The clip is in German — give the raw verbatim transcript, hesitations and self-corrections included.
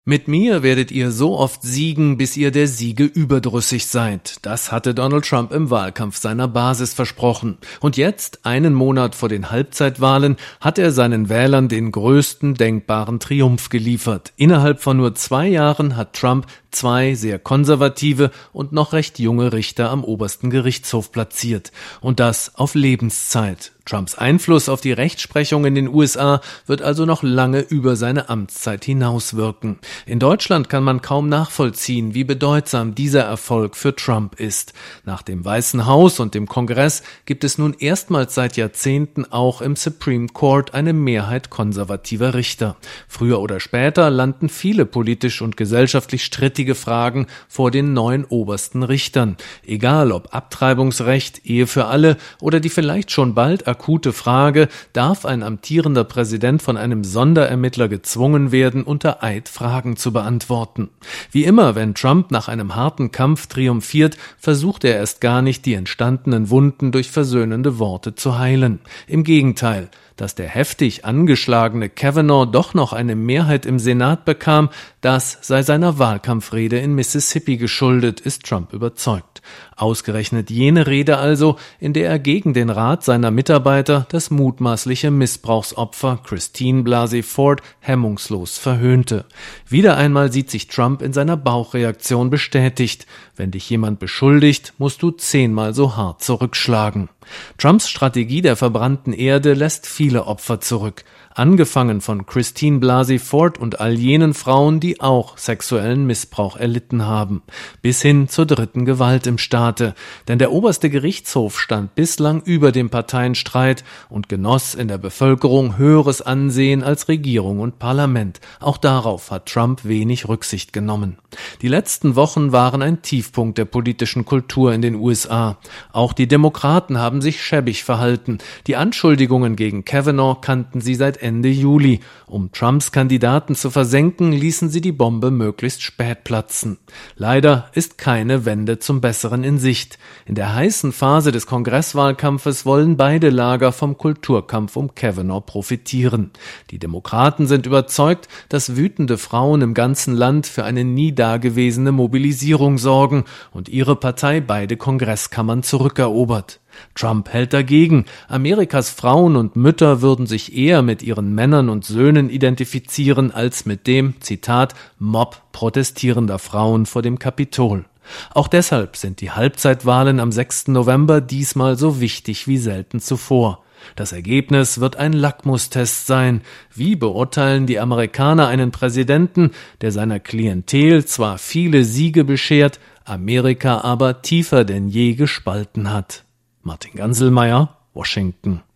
Mit mir werdet ihr so oft siegen, bis ihr der Siege überdrüssig seid. Das hatte Donald Trump im Wahlkampf seiner Basis versprochen. Und jetzt, einen Monat vor den Halbzeitwahlen, hat er seinen Wählern den größten denkbaren Triumph geliefert. Innerhalb von nur zwei Jahren hat Trump zwei sehr konservative und noch recht junge Richter am obersten Gerichtshof platziert. Und das auf Lebenszeit. Trumps Einfluss auf die Rechtsprechung in den U S A wird also noch lange über seine Amtszeit hinauswirken. In Deutschland kann man kaum nachvollziehen, wie bedeutsam dieser Erfolg für Trump ist. Nach dem Weißen Haus und dem Kongress gibt es nun erstmals seit Jahrzehnten auch im Supreme Court eine Mehrheit konservativer Richter. Früher oder später landen viele politisch und gesellschaftlich strittige Fragen vor den neuen obersten Richtern. Egal ob Abtreibungsrecht, Ehe für alle oder die vielleicht schon bald akute Frage, darf ein amtierender Präsident von einem Sonderermittler gezwungen werden, unter Eid Fragen zu beantworten. Wie immer, wenn Trump nach einem harten Kampf triumphiert, versucht er erst gar nicht, die entstandenen Wunden durch versöhnende Worte zu heilen. Im Gegenteil, dass der heftig angeschlagene Kavanaugh doch noch eine Mehrheit im Senat bekam, das sei seiner Wahlkampfrede in Mississippi geschuldet, ist Trump überzeugt. Ausgerechnet jene Rede also, in der er gegen den Rat seiner Mitarbeiter das mutmaßliche Missbrauchsopfer Christine Blasey Ford hemmungslos verhöhnte. Wieder einmal sieht sich Trump in seiner Bauchreaktion bestätigt. Wenn dich jemand beschuldigt, musst du zehnmal so hart zurückschlagen. Trumps Strategie der verbrannten Erde lässt viele Opfer zurück. Angefangen von Christine Blasey Ford und all jenen Frauen, die auch sexuellen Missbrauch erlitten haben, bis hin zur dritten Gewalt im Staate. Denn der oberste Gerichtshof stand bislang über dem Parteienstreit und genoss in der Bevölkerung höheres Ansehen als Regierung und Parlament. Auch darauf hat Trump wenig Rücksicht genommen. Die letzten Wochen waren ein Tiefpunkt der politischen Kultur in den U S A. Auch die Demokraten haben sich schäbig verhalten. Die Anschuldigungen gegen Kavanaugh kannten sie seit Ende Juli. Um Trumps Kandidaten zu versenken, ließen sie die Bombe möglichst spät platzen. Leider ist keine Wende zum Besseren in Sicht. In der heißen Phase des Kongresswahlkampfes wollen beide Lager vom Kulturkampf um Kavanaugh profitieren. Die Demokraten sind überzeugt, dass wütende Frauen im ganzen Land für eine nie dagewesene Mobilisierung sorgen und ihre Partei beide Kongresskammern zurückerobert. Trump hält dagegen. Amerikas Frauen und Mütter würden sich eher mit ihren Männern und Söhnen identifizieren als mit dem, Zitat, Mob protestierender Frauen vor dem Kapitol. Auch deshalb sind die Halbzeitwahlen am sechsten November diesmal so wichtig wie selten zuvor. Das Ergebnis wird ein Lackmustest sein. Wie beurteilen die Amerikaner einen Präsidenten, der seiner Klientel zwar viele Siege beschert, Amerika aber tiefer denn je gespalten hat? Martin Ganselmeier, Washington.